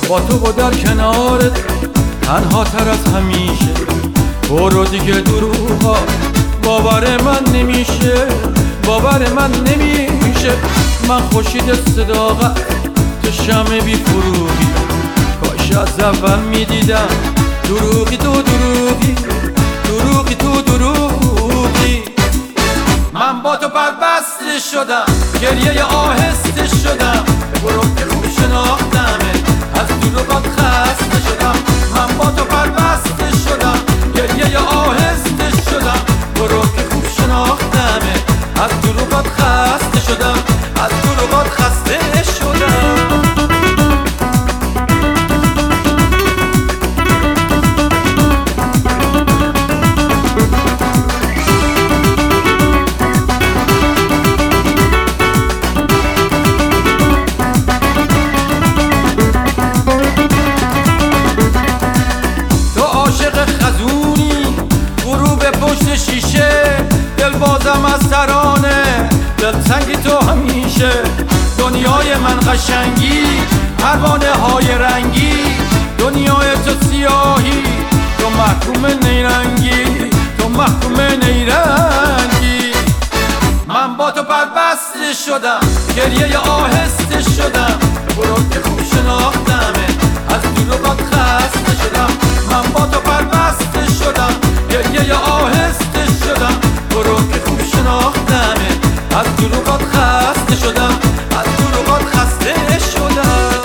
با تو و در کنارت تنها تر از همیشه. برو دیگه دروغا باور من نمیشه، باور من نمیشه. من خورشید صداقت تو شمع بی فروغی، کاش از اول میدیدم دروغی تو دروغی، دروغی تو دروغی. من با تو بربسته شدم، گریه آهسته شدم. برو که خوب شناختمه، از دروغات خسته شدم. من با تو بربسته شدم، گریه آهسته شدم. برو که خوب شناختمه، از دروغات خسته شدم، از دروغات خسته شدم. شیشه دل بازم از ترانه، دلتنگی تو همیشه. دنیای من قشنگی، پروانه های رنگی. دنیای تو سیاهی، تو محکوم نیرنگی، تو محکوم نیرنگی. من با تو بربسته شدم، گریه آهسته شدم. برو که خوب شناختمه، از دروغات خسته شدم. من با تو بربسته شدم، گریه آهسته شدم. برو که خوب شناختمه، از دروغات خسته شدم، از دروغات خسته شدم.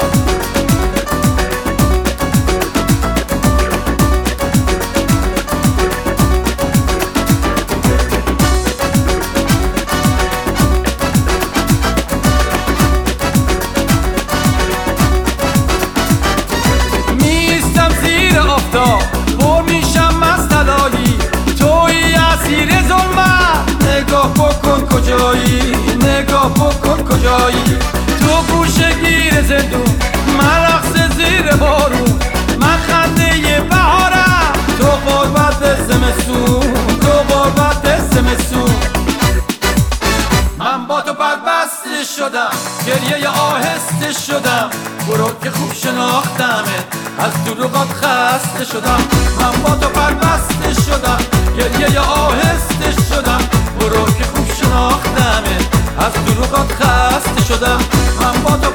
میستم زیر آفتاب، پر میشم از طلایی. توی اسیر ظلمت، نگاه بکن کجایی، نگاه بکن کجایی. تو گوشه گیر زندون، من رقص زیر بارون. من خنده بهارم، تو غربت زمستون، تو غربت زمستون. من با تو بربسته شدم، گریه آهسته شدم. برو که خوب شناختمه، از دروغات خسته شدم. من با تو بربسته شدم، گریه آهسته شدم. برو که خوب شناختمه، از دروغات خسته شدم. من با تو